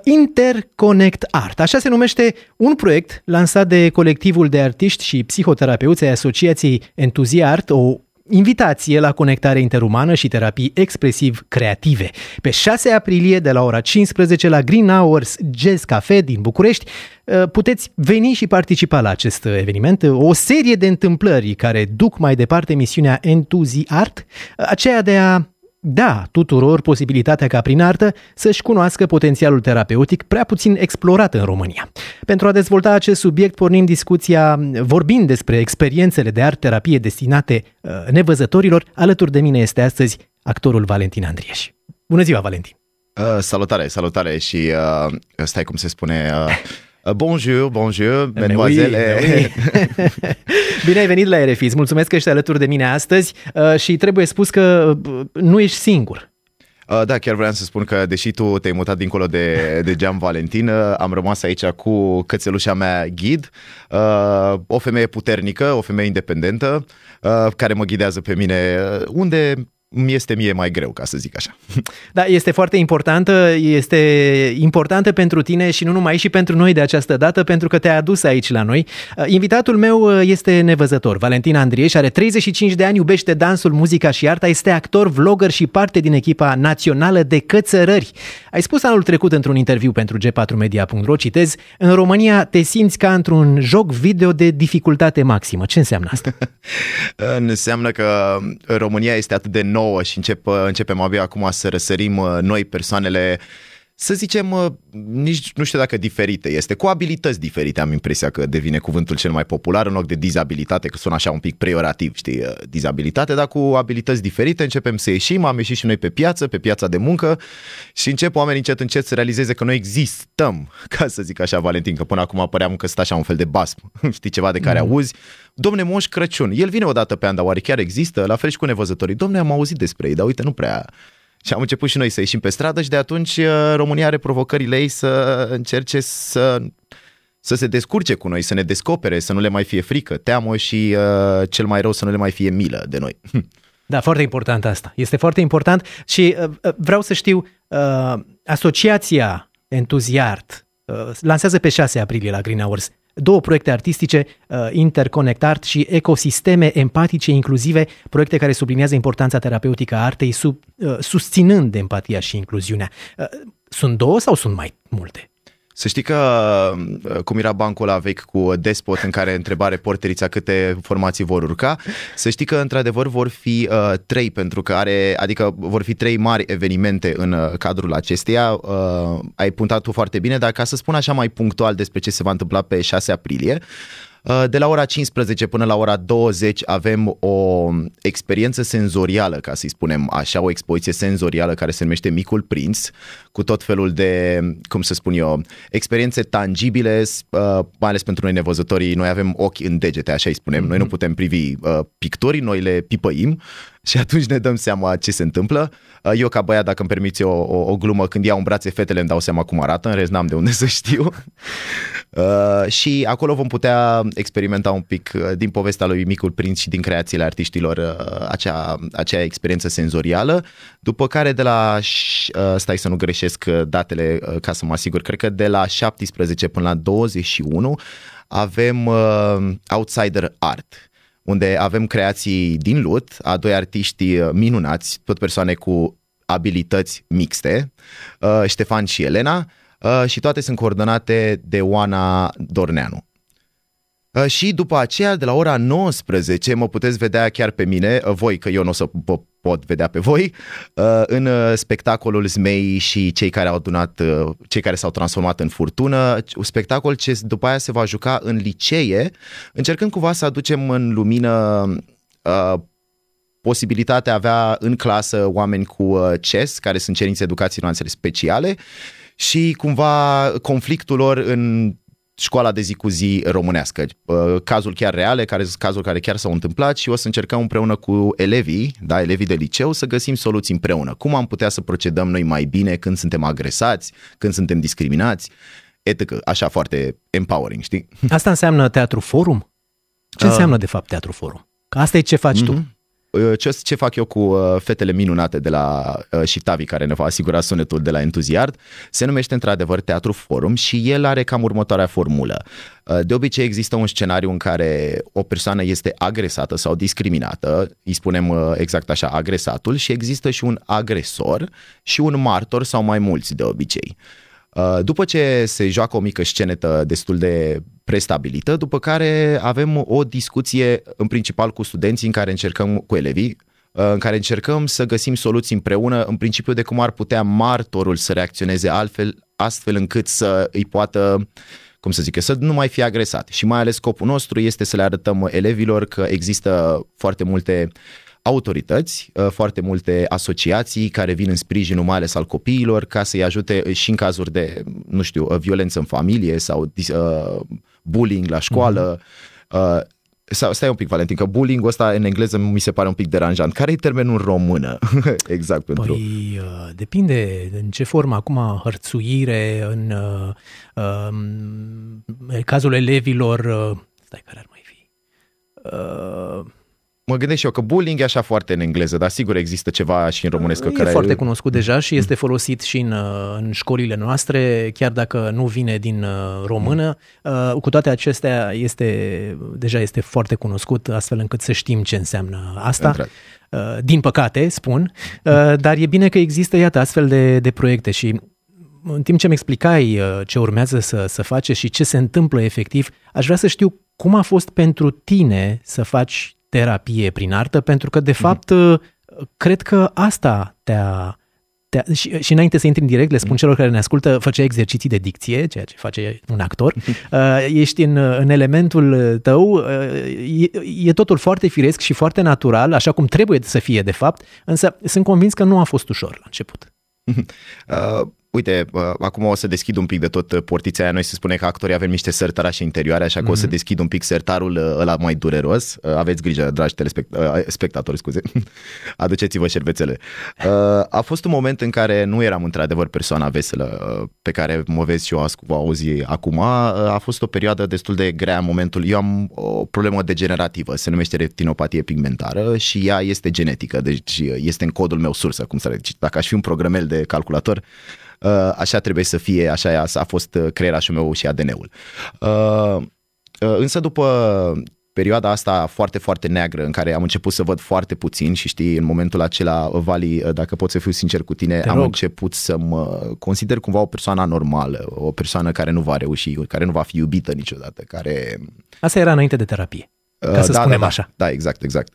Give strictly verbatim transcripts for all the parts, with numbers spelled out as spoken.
Interconnect Art. Așa se numește un proiect lansat de colectivul de artiști și psihoterapeuți ai Asociației Entuziart, o invitație la conectare interumană și terapii expresiv-creative. Pe șase aprilie, de la ora cincisprezece, la Green Hours Jazz Cafe din București, puteți veni și participa la acest eveniment. O serie de întâmplări care duc mai departe misiunea Entuziart, aceea de a da tuturor posibilitatea ca prin artă să-și cunoască potențialul terapeutic prea puțin explorat în România. Pentru a dezvolta acest subiect pornim discuția vorbind despre experiențele de art-terapie destinate uh, nevăzătorilor. Alături de mine este astăzi actorul Valentin Andrieș. Bună ziua, Valentin! Uh, salutare, salutare și uh, stai cum se spune... Uh... Bonjour, bonjour, mademoiselle. Oui, oui. Bine ai venit la R F I, îți mulțumesc că ești alături de mine astăzi și trebuie spus că nu ești singur. Da, chiar vreau să spun că deși tu te-ai mutat dincolo de, de geam, Valentin, am rămas aici cu cățelușa mea Ghid, o femeie puternică, o femeie independentă, care mă ghidează pe mine unde... mi este mie mai greu, ca să zic așa. Da, este foarte importantă, este importantă pentru tine și nu numai, și pentru noi de această dată, pentru că te-ai adus aici la noi. Invitatul meu este nevăzător, Valentin Andrieș, are treizeci și cinci de ani, iubește dansul, muzica și arta, este actor, vlogger și parte din echipa națională de cățărări. Ai spus anul trecut într-un interviu pentru G patru media punct ro, citez, în România te simți ca într-un joc video de dificultate maximă. Ce înseamnă asta? Înseamnă că România este atât de nouă și încep, începem abia acum să răsărim noi persoanele, să zicem, nici nu știu dacă diferite, este cu abilități diferite, am impresia că devine cuvântul cel mai popular în loc de dizabilitate, că sună așa un pic peiorativ, știi, dizabilitate, dar cu abilități diferite începem să ieșim, am ieșit și noi pe piață, pe piața de muncă și încep oamenii încet încet să realizeze că noi existăm, ca să zic așa, Valentin, că până acum păream că stă așa un fel de basm, știi, ceva de care mm. auzi. Domne, Moș Crăciun, el vine o dată pe an, dar oare chiar există? La fel și cu nevăzătorii. Domne, am auzit despre ei, dar uite, nu prea... Și am început și noi să ieșim pe stradă și de atunci România are provocările ei să încerce să, să se descurce cu noi, să ne descopere, să nu le mai fie frică, teamă și uh, cel mai rău să nu le mai fie milă de noi. Da, foarte important asta. Este foarte important și uh, vreau să știu, uh, Asociația Entuziart uh, lansează pe șase aprilie la Green Hours două proiecte artistice, Interconnect Art și Ecosisteme empatice inclusive, proiecte care subliniază importanța terapeutică a artei, sub, susținând empatia și incluziunea. Sunt două sau sunt mai multe? Să știi că, cum era bancul ăla vechi cu Despot în care întreba reporterița câte formații vor urca, să știi că într-adevăr vor fi uh, trei, pentru că are, adică vor fi trei mari evenimente în uh, cadrul acesteia. Uh, ai punctat tu foarte bine, dar ca să spun așa mai punctual despre ce se va întâmpla pe șase aprilie, de la ora cincisprezece până la ora douăzeci avem o experiență senzorială, ca să-i spunem așa, o expoziție senzorială care se numește Micul Prinț, cu tot felul de, cum să spun eu, experiențe tangibile, mai ales pentru noi nevăzătorii. Noi avem ochi în degete, așa îi spunem. Noi nu putem privi picturi, noi le pipăim și atunci ne dăm seama ce se întâmplă. Eu, ca băiat, dacă îmi permiți o, o, o glumă, când iau în brațe fetele îmi dau seama cum arată, în rest n-am de unde să știu. Uh, și acolo vom putea experimenta un pic uh, din povestea lui Micul Prinț și din creațiile artiștilor uh, acea, acea experiență senzorială, după care de la, uh, stai să nu greșesc datele uh, ca să mă asigur, cred că de la șaptesprezece până la douăzeci și unu avem uh, Outsider Art, unde avem creații din lut a doi artiști minunați, tot persoane cu abilități mixte, uh, Ștefan și Elena, uh, și toate sunt coordonate de Oana Dorneanu. Uh, și după aceea, de la ora nouăsprezece, mă puteți vedea chiar pe mine, uh, voi, că eu nu o să vă pot vedea pe voi, uh, în uh, spectacolul Zmei și cei care au adunat, uh, cei care s-au transformat în furtună, un spectacol ce după aia se va juca în licee, încercând cumva să aducem în lumină uh, posibilitatea avea în clasă oameni cu C E S, care sunt cerințe educației nuanțele speciale, și cumva conflictul lor în școala de zi cu zi românească. Cazul chiar reale, care sunt cazuri care chiar s-au întâmplat și o să încercăm împreună cu elevii, da, elevii de liceu, să găsim soluții împreună. Cum am putea să procedăm noi mai bine când suntem agresați, când suntem discriminați, et cetera. Așa, foarte empowering, știi? Asta înseamnă Teatru Forum? Ce înseamnă, uh. de fapt, Teatru Forum? Că asta e ce faci mm-hmm. tu. ce, ce fac eu cu fetele minunate de la și Tavi, care ne va asigura sunetul de la Entuziart, se numește într-adevăr Teatru Forum și el are cam următoarea formulă. De obicei există un scenariu în care o persoană este agresată sau discriminată, îi spunem exact așa, agresatul, și există și un agresor și un martor sau mai mulți de obicei. După ce se joacă o mică scenetă destul de prestabilită, după care avem o discuție în principal cu studenții, în care încercăm, cu elevii, în care încercăm să găsim soluții împreună, în principiu de cum ar putea martorul să reacționeze altfel, astfel încât să îi poată, cum să zic, să nu mai fie agresat. Și mai ales scopul nostru este să le arătăm elevilor că există foarte multe autorități, foarte multe asociații care vin în sprijinul mai ales al copiilor, ca să-i ajute și în cazuri de, nu știu, violență în familie sau uh, bullying la școală. Mm-hmm. Uh, stai un pic, Valentin, că bullying-ul ăsta în engleză mi se pare un pic deranjant. Care e termenul în română? Exact pentru... Păi uh, depinde în ce formă. Acum hărțuire, în uh, uh, cazul elevilor, uh, stai, care ar mai fi? Uh, Mă gândesc și eu că bullying e așa foarte în engleză, dar sigur există ceva și în românesc. E care foarte cunoscut deja și este folosit și în, în școlile noastre, chiar dacă nu vine din română. Cu toate acestea este, deja este foarte cunoscut, astfel încât să știm ce înseamnă asta. Într- din păcate, spun, dar e bine că există, iată, astfel de, de proiecte și în timp ce îmi explicai ce urmează să, să faci și ce se întâmplă efectiv, aș vrea să știu cum a fost pentru tine să faci terapie prin artă, pentru că, de fapt, mm-hmm. cred că asta te-a... te-a și, și înainte să intri în direct, le spun mm-hmm. celor care ne ascultă, făceai exerciții de dicție, ceea ce face un actor. Uh, ești în, în elementul tău, uh, e, e totul foarte firesc și foarte natural, așa cum trebuie să fie, de fapt, însă sunt convins că nu a fost ușor la început. Uh, uite, uh, acum o să deschid un pic de tot portița aia. Noi se spune că actorii avem niște sărtărașe interioare, așa că mm-hmm. o să deschid un pic sertarul ăla mai dureros. Uh, aveți grijă, dragi telespectatori, uh, scuze. Aduceți-vă șervețele. Uh, a fost un moment în care nu eram într-adevăr persoana veselă uh, pe care mă vezi și eu vă auzi acum. Uh, a fost o perioadă destul de grea în momentul. Eu am o problemă degenerativă, se numește retinopatie pigmentară și ea este genetică, deci este în codul meu sursă, cum să zic. Dacă aș fi un programel de calculator, așa trebuie să fie, așa a fost creierașul meu și A D N-ul. Însă după perioada asta foarte, foarte neagră, în care am început să văd foarte puțin și știi, în momentul acela, Vali, dacă pot să fiu sincer cu tine, Te am rog. început să mă consider cumva o persoană anormală, o persoană care nu va reuși, care nu va fi iubită niciodată, care... Asta era înainte de terapie, ca să da, spunem da, așa. Da, exact, exact.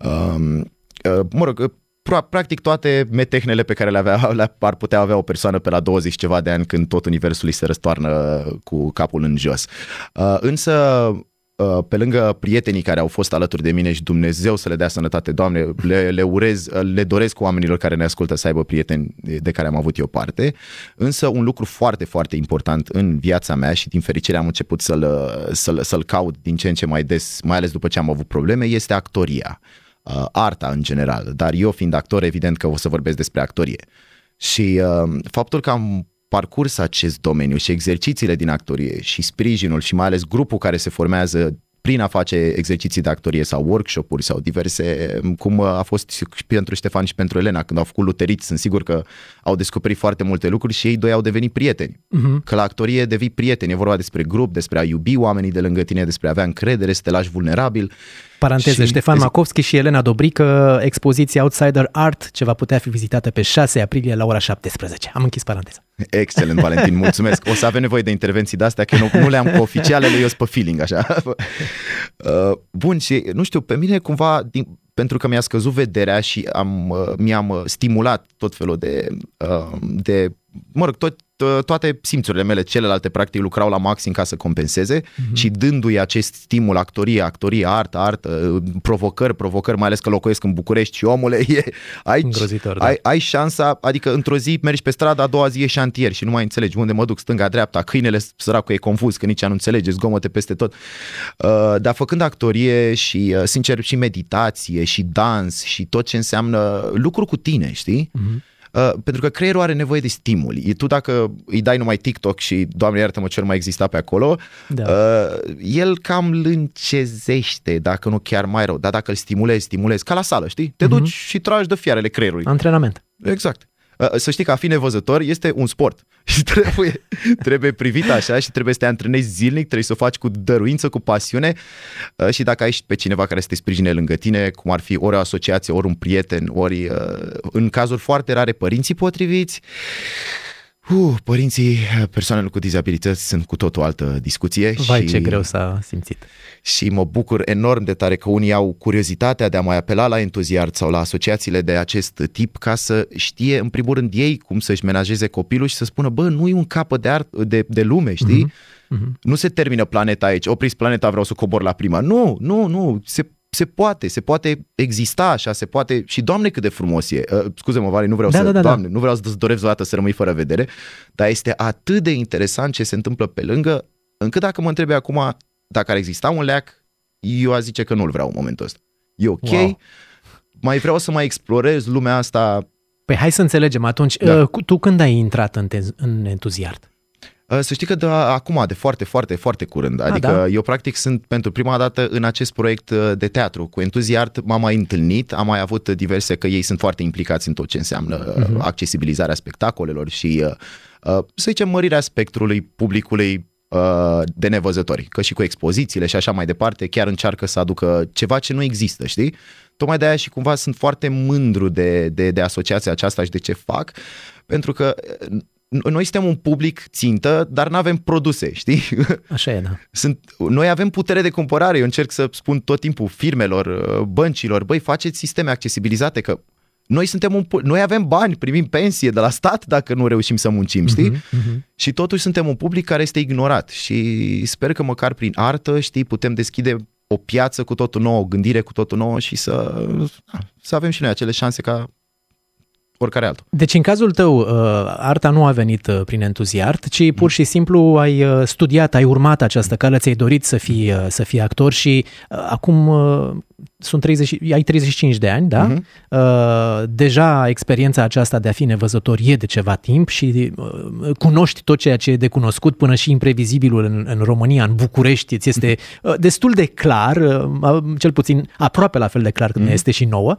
Mă rog, practic toate metehnele pe care le avea, le ar putea avea o persoană pe la douăzeci ceva de ani, când tot universul îi se răstoarnă cu capul în jos. Însă, pe lângă prietenii care au fost alături de mine și Dumnezeu să le dea sănătate, Doamne, le, le urez, le doresc oamenilor care ne ascultă să aibă prieteni de care am avut eu parte, însă un lucru foarte, foarte important în viața mea și din fericire am început să-l, să-l, să-l caut din ce în ce mai des, mai ales după ce am avut probleme, este actoria. Arta în general, dar eu fiind actor, evident că o să vorbesc despre actorie. Și uh, faptul că am parcurs acest domeniu și exercițiile din actorie și sprijinul și mai ales grupul care se formează prin a face exerciții de actorie sau workshop-uri sau diverse, cum a fost și pentru Ștefan și pentru Elena, când au făcut Luteriți, sunt sigur că au descoperit foarte multe lucruri și ei doi au devenit prieteni. Uh-huh. Că la actorie devii prieteni, e vorba despre grup, despre a iubi oamenii de lângă tine, despre a avea încredere, să te lași vulnerabil. Paranteză, și Ștefan Macovski și Elena Dobrică, expoziția Outsider Art, ce va putea fi vizitată pe șase aprilie la ora șaptesprezece. Am închis paranteza. Excelent, Valentin, mulțumesc. O să avem nevoie de intervenții de-astea, că nu, nu le-am cu oficialele, eu sunt pe feeling, așa. Bun, și nu știu, pe mine cumva, din, pentru că mi-a scăzut vederea și am, mi-am stimulat tot felul de, de mă rog, tot toate simțurile mele celelalte practic lucrau la maxim ca să compenseze uh-huh. și dându-i acest stimul, actorie, actorie, artă, artă, provocări, provocări, mai ales că locuiesc în București și omule, e, ai, Îngrozitor, ai, da. ai șansa, adică într-o zi mergi pe stradă, a doua zi e șantier și nu mai înțelegi unde mă duc, stânga, dreapta, câinele săracul e confuz, că nici nu înțelege, zgomote peste tot. Uh, dar făcând actorie și, uh, sincer, și meditație și dans și tot ce înseamnă lucru cu tine, știi? Uh-huh. Uh, pentru că creierul are nevoie de stimuli. Tu dacă îi dai numai TikTok și, Doamne iartă-mă, ce nu mai exista pe acolo, da. uh, el cam lâncezește, dacă nu chiar mai rău. Dar dacă îl stimulezi, stimulezi, ca la sală, știi? Te uh-huh. duci și tragi de fiarele creierului. Antrenament. Exact. Uh, să știi că a fi nevăzător este un sport și trebuie, trebuie privit așa și trebuie să te antrenezi zilnic, trebuie să o faci cu dăruință, cu pasiune uh, și dacă ai pe cineva care să te sprijine lângă tine, cum ar fi ori o asociație, ori un prieten, ori uh, în cazuri foarte rare părinții potriviți. Uh, părinții persoanelor cu dizabilități sunt cu tot o altă discuție. Vai, și, ce greu s-a simțit. Și mă bucur enorm de tare că unii au curiozitatea de a mai apela la Entuziart sau la asociațiile de acest tip ca să știe, în primul rând, ei cum să-și menajeze copilul și să spună, bă, nu e un capăt de, art, de, de lume, știi? Uh-huh. Uh-huh. Nu se termină planeta aici, opriți planeta, vreau să cobor la prima. Nu, nu, nu, se Se poate, se poate exista așa, se poate și Doamne cât de frumos e. Uh, scuze-mă, Vali, nu vreau da, să, da, da, Doamne, da. nu vreau să-ți doresc vreodată să rămâi fără vedere, dar este atât de interesant ce se întâmplă pe lângă, încât dacă mă întrebi acum dacă ar exista un leac, eu aș zice că nu-l vreau în momentul ăsta. E ok, wow. Mai vreau să mai explorez lumea asta. Păi hai să înțelegem atunci, da. uh, tu când ai intrat în, te- în Entuziart? Să știi că de acum, de foarte, foarte, foarte curând. Adică A, da? eu practic sunt pentru prima dată în acest proiect de teatru. Cu Entuziart m-am mai întâlnit, am mai avut diverse, că ei sunt foarte implicați în tot ce înseamnă uh-huh. accesibilizarea spectacolelor și, să zicem, mărirea spectrului publicului de nevăzători. Că și cu expozițiile și așa mai departe chiar încearcă să aducă ceva ce nu există, știi? Tocmai de aia și cumva sunt foarte mândru de, de, de asociația aceasta și de ce fac, pentru că noi suntem un public țintă, dar nu avem produse, știi? Așa e, da. Sunt, noi avem putere de cumpărare. Eu încerc să spun tot timpul firmelor, băncilor, băi, faceți sisteme accesibilizate, că noi suntem un, noi avem bani, primim pensie de la stat dacă nu reușim să muncim, știi? Uh-huh, uh-huh. Și totuși suntem un public care este ignorat și sper că măcar prin artă, știi, putem deschide o piață cu totul nouă, o gândire cu totul nouă și să, să avem și noi acele șanse ca oricare altul. Deci în cazul tău, arta nu a venit prin Entuziart, ci pur și simplu ai studiat, ai urmat această cale, ți-ai dorit să fii, să fii actor și acum sunt treizeci, ai treizeci și cinci de ani, da? Uh-huh. Deja experiența aceasta de a fi nevăzător e de ceva timp și cunoști tot ceea ce e de cunoscut, până și imprevizibilul în, în România, în București, ți este destul de clar, cel puțin aproape la fel de clar când uh-huh. este și nouă.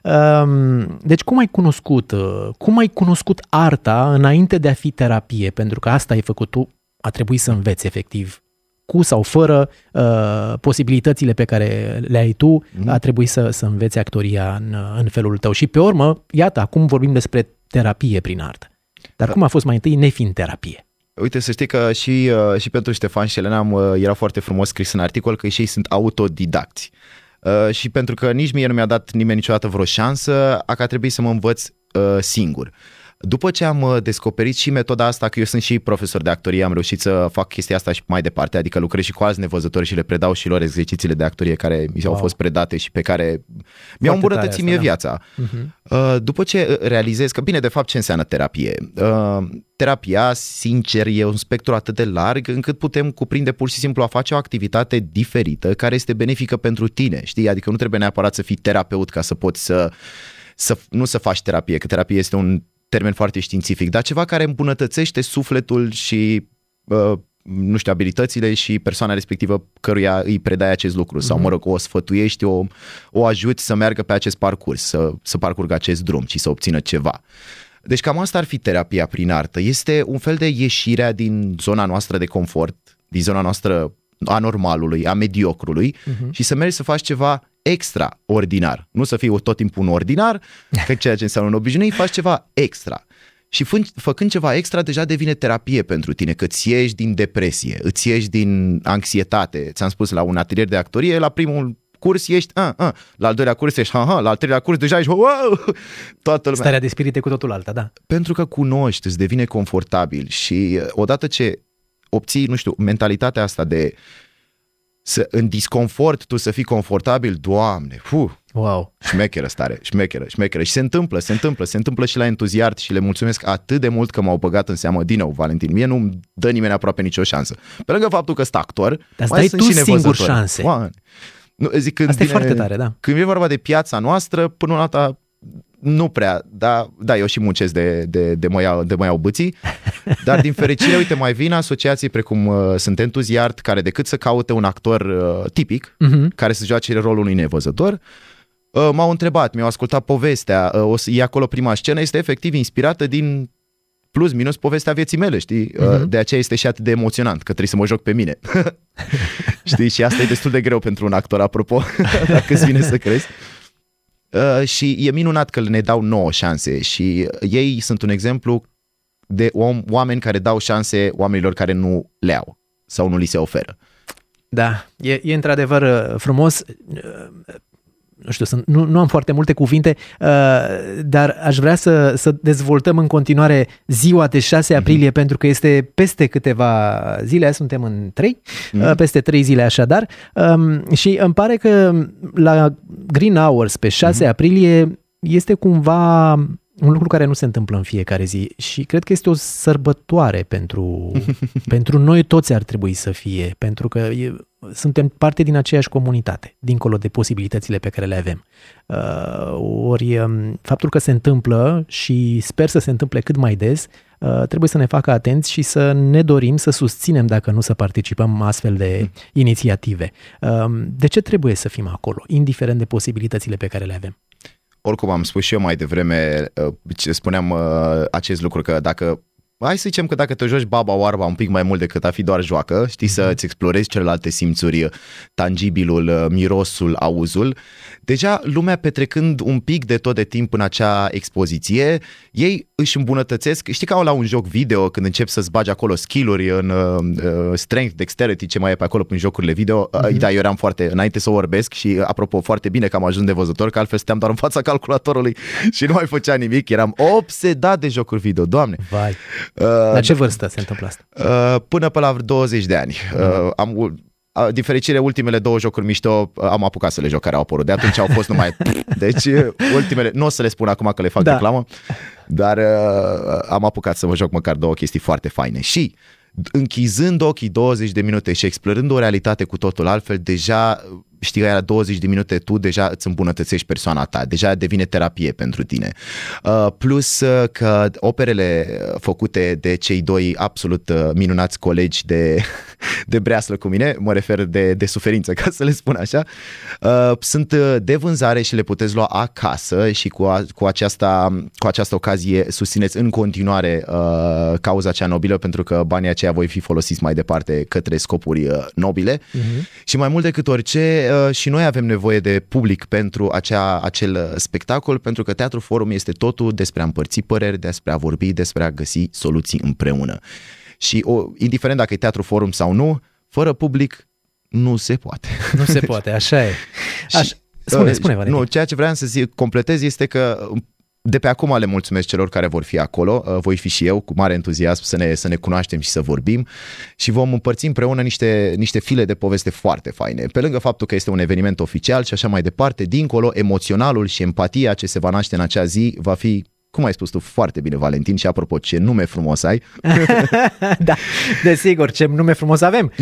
Deci cum ai cunoscut, cum ai cunoscut arta înainte de a fi terapie? Pentru că asta ai făcut tu, a trebuit să înveți efectiv. Cu sau fără uh, posibilitățile pe care le ai tu, mm. a trebuit să, să înveți actoria în, în felul tău. Și pe urmă, iată, acum vorbim despre terapie prin artă. Dar da. Cum a fost mai întâi nefiind terapie? Uite, să știi că și, uh, și pentru Ștefan și Elena am, uh, era foarte frumos scris în articol că și ei sunt autodidacți. Uh, și pentru că nici mie nu mi-a dat nimeni niciodată vreo șansă, a că a trebuit să mă învăț uh, singur. După ce am descoperit și metoda asta, că eu sunt și profesor de actorie, am reușit să fac chestia asta și mai departe, adică lucrez și cu alți nevăzători și le predau și lor exercițiile de actorie care mi s-au wow. fost predate și pe care foarte mi-au îmbunătățit mie viața. Uh-huh. După ce realizez că, bine, de fapt, ce înseamnă terapie? Terapia, sincer, e un spectru atât de larg încât putem cuprinde pur și simplu a face o activitate diferită care este benefică pentru tine, știi? Adică nu trebuie neapărat să fii terapeut ca să poți să, să nu să faci terapie, că terapie este un termen foarte științific, dar ceva care îmbunătățește sufletul și, uh, nu știu, abilitățile și persoana respectivă căruia îi predai acest lucru. Mm-hmm. Sau, mă rog, o sfătuiești, o, o ajuți să meargă pe acest parcurs, să, să parcurgă acest drum și să obțină ceva. Deci cam asta ar fi terapia prin artă. Este un fel de ieșirea din zona noastră de confort, din zona noastră a normalului, a mediocrului uh-huh. și să mergi să faci ceva extraordinar. Nu să fii tot timpul un ordinar, că ceea ce înseamnă un obișnuit, faci ceva extra. Și fă- făcând ceva extra, deja devine terapie pentru tine, că îți ieși din depresie, îți ieși din anxietate. Ți-am spus, la un atelier de actorie, la primul curs ești, a, a, la al doilea curs ești, ha, ha, la al treilea curs deja ești, wow, toată lumea. Starea de spirit e cu totul alta, da. Pentru că cunoști, îți devine confortabil și odată ce obții, nu știu, mentalitatea asta de să, în disconfort tu să fii confortabil, Doamne, fu, wow. Șmecheră stare, șmecheră, șmecheră. Și se întâmplă, se întâmplă, se întâmplă și la Entuziart și le mulțumesc atât de mult că m-au băgat în seamă. Din nou, Valentin, mie nu-mi dă nimeni aproape nicio șansă. Pe lângă faptul că sunt actor, dar mai sunt tu și singur șanse. Oameni. Nu, zic, când asta vine, e foarte tare, da. Când e vorba de piața noastră, până la alta, nu prea, da, da, eu și muncesc de, de, de, mă iau, de mă iau bâții, dar din fericire, uite, mai vin asociații precum uh, sunt Entuziart, care decât să caute un actor uh, tipic, uh-huh. care să joace rolul unui nevăzător, uh, m-au întrebat, mi-au ascultat povestea, uh, o să, e acolo prima scenă, este efectiv inspirată din plus minus povestea vieții mele, știi? Uh-huh. De aceea este și atât de emoționant, că trebuie să mă joc pe mine. Știi? Și asta e destul de greu pentru un actor, apropo, dacă îți vine să crezi. Uh, și e minunat că ne dau nouă șanse și ei sunt un exemplu de om, oameni care dau șanse oamenilor care nu le au sau nu li se oferă. Da, e, e într-adevăr frumos. Nu știu, sunt, nu, nu am foarte multe cuvinte, uh, dar aș vrea să, să dezvoltăm în continuare ziua de șase aprilie, mm-hmm. pentru că este peste câteva zile, suntem în trei, mm-hmm. uh, peste trei zile așadar, um, și îmi pare că la Green Hours pe șase mm-hmm. aprilie este cumva un lucru care nu se întâmplă în fiecare zi și cred că este o sărbătoare pentru, pentru noi toți ar trebui să fie, pentru că e, suntem parte din aceeași comunitate, dincolo de posibilitățile pe care le avem. Uh, ori um, faptul că se întâmplă și sper să se întâmple cât mai des, uh, trebuie să ne facă atenți și să ne dorim să susținem, dacă nu să participăm astfel de inițiative. Uh, de ce trebuie să fim acolo, indiferent de posibilitățile pe care le avem? Oricum am spus și eu mai devreme, spuneam acest lucru, că dacă, hai să zicem că dacă te joci baba oarba un pic mai mult decât a fi doar joacă, știi, mm-hmm. să-ți explorezi celelalte simțuri, tangibilul, mirosul, auzul, deja lumea petrecând un pic de tot de timp în acea expoziție, ei își îmbunătățesc, știi, ca la un joc video, când începi să-ți bagi acolo skill-uri în uh, strength, dexterity, ce mai e pe acolo prin jocurile video, mm-hmm. uh, da, eu eram foarte, înainte să vorbesc și apropo, foarte bine că am ajuns de văzător, că altfel stăteam doar în fața calculatorului și nu mai făcea nimic, eram obsedat de jocuri video, Doamne! Vai! Uh, la ce vârstă se întâmplă asta? Uh, până pe la douăzeci de ani. Mm-hmm. Uh, am... Din fericire, ultimele două jocuri mișto am apucat să le joc care au apărut. De atunci au fost numai... Deci, ultimele... Nu o să le spun acum că le fac da. reclamă, dar uh, am apucat să mă joc măcar două chestii foarte faine. Și închizând ochii douăzeci de minute și explorând o realitate cu totul altfel, deja... Știi că la douăzeci de minute tu deja îți îmbunătățești persoana ta, deja devine terapie pentru tine. Uh, plus uh, că operele făcute de cei doi absolut uh, minunați colegi de, de breaslă cu mine, mă refer de, de suferință, ca să le spun așa, uh, sunt de vânzare și le puteți lua acasă și cu, a, cu, aceasta, cu această ocazie susțineți în continuare uh, cauza cea nobilă, pentru că banii aceia voi fi folosiți mai departe către scopuri uh, nobile. Uh-huh. Și mai mult decât orice, și noi avem nevoie de public pentru acea, acel spectacol, pentru că Teatru Forum este totul despre a împărți păreri, despre a vorbi, despre a găsi soluții împreună. Și o, indiferent dacă e Teatru Forum sau nu, fără public nu se poate. Nu se poate, așa e. Aș... Spune, spune, Valentin. Nu, ceea ce vreau să zic, completez, este că de pe acum le mulțumesc celor care vor fi acolo, voi fi și eu cu mare entuziasm să ne, să ne cunoaștem și să vorbim și vom împărți împreună niște, niște file de poveste foarte faine. Pe lângă faptul că este un eveniment oficial și așa mai departe, dincolo, emoționalul și empatia ce se va naște în acea zi va fi, cum ai spus tu foarte bine, Valentin, și apropo, ce nume frumos ai. Da, desigur, ce nume frumos avem.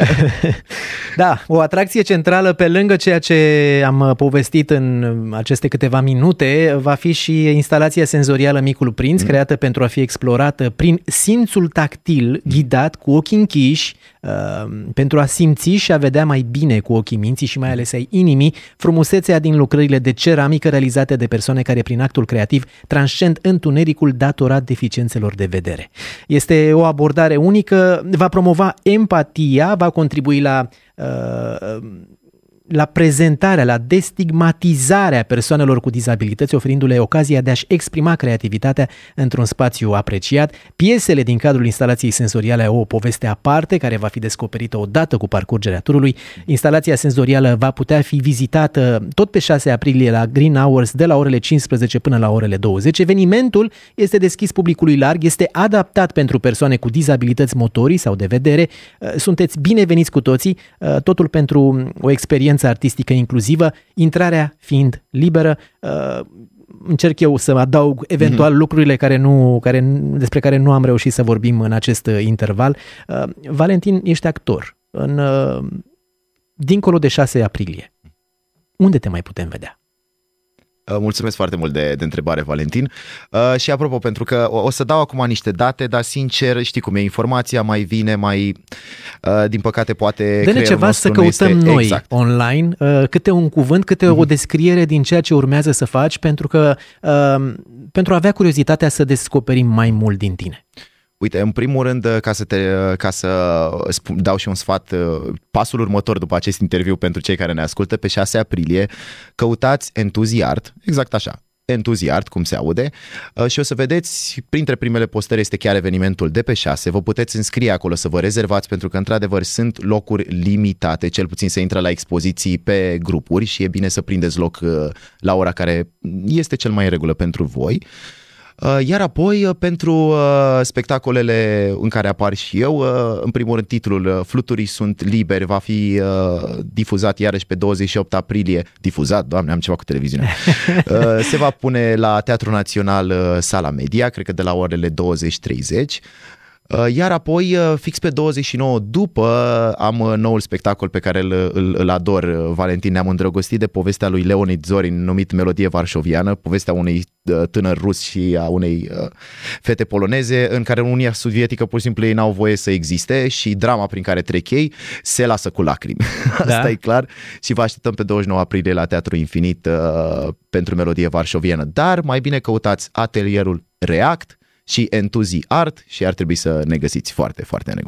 Da, o atracție centrală pe lângă ceea ce am povestit în aceste câteva minute va fi și instalația senzorială Micul Prinț, mm. creată pentru a fi explorată prin simțul tactil, ghidat cu ochii închiși, uh, pentru a simți și a vedea mai bine cu ochii minții și mai ales ai inimii frumusețea din lucrările de ceramică realizate de persoane care prin actul creativ transcend întunericul datorat deficiențelor de vedere. Este o abordare unică, va promova empatia, va contribui la uh, la prezentarea, la destigmatizarea persoanelor cu dizabilități, oferindu-le ocazia de a-și exprima creativitatea într-un spațiu apreciat. Piesele din cadrul instalației senzoriale au o poveste aparte, care va fi descoperită odată cu parcurgerea turului. Instalația senzorială va putea fi vizitată tot pe șase aprilie la Green Hours de la orele cincisprezece până la orele douăzeci. Evenimentul este deschis publicului larg, este adaptat pentru persoane cu dizabilități motorii sau de vedere. Sunteți bineveniți cu toții, totul pentru o experiență artistică inclusivă, intrarea fiind liberă. Încerc eu să adaug eventual mm-hmm. lucrurile care nu, care, despre care nu am reușit să vorbim în acest interval. Valentin, ești actor. În, dincolo de șase aprilie, unde te mai putem vedea? Mulțumesc foarte mult de, de întrebare, Valentin. Uh, și apropo, pentru că o, o să dau acum niște date, dar sincer, știi cum e, informația mai vine, mai, uh, din păcate, poate Dă-ne ceva să căutăm este... noi exact. online, uh, câte un cuvânt, câte mm-hmm. o descriere din ceea ce urmează să faci, pentru că uh, pentru a avea curiozitatea să descoperim mai mult din tine. Uite, în primul rând, ca să, te, ca să dau și un sfat, pasul următor după acest interviu pentru cei care ne ascultă, pe șase aprilie, căutați Enthusiart, exact așa, Enthusiart, cum se aude, și o să vedeți, printre primele postări este chiar evenimentul de pe șase, vă puteți înscrie acolo să vă rezervați, pentru că într-adevăr sunt locuri limitate, cel puțin se intră la expoziții pe grupuri și e bine să prindeți loc la ora care este cel mai în regulă pentru voi. Iar apoi, pentru spectacolele în care apar și eu, în primul rând titlul Fluturii sunt liberi va fi difuzat iarăși pe douăzeci și opt aprilie. Difuzat? Doamne, am ceva cu televiziunea. Se va pune la Teatrul Național Sala Media, cred că de la orele douăzeci treizeci. Iar apoi, fix pe douăzeci și nouă după, am noul spectacol pe care îl, îl, îl ador, Valentin. Ne-am îndrăgostit de povestea lui Leonid Zorin, numit Melodie Varșoviană, povestea unui tânăr rus și a unei fete poloneze, în care Uniunea Sovietică pur și simplu ei n-au voie să existe și drama prin care trec ei se lasă cu lacrimi. Da. Asta e clar. Și vă așteptăm pe douăzeci și nouă aprilie la Teatrul Infinit uh, pentru Melodie Varșoviană. Dar mai bine căutați atelierul React și Enthusiart și ar trebui să ne găsiți foarte, foarte în regulă.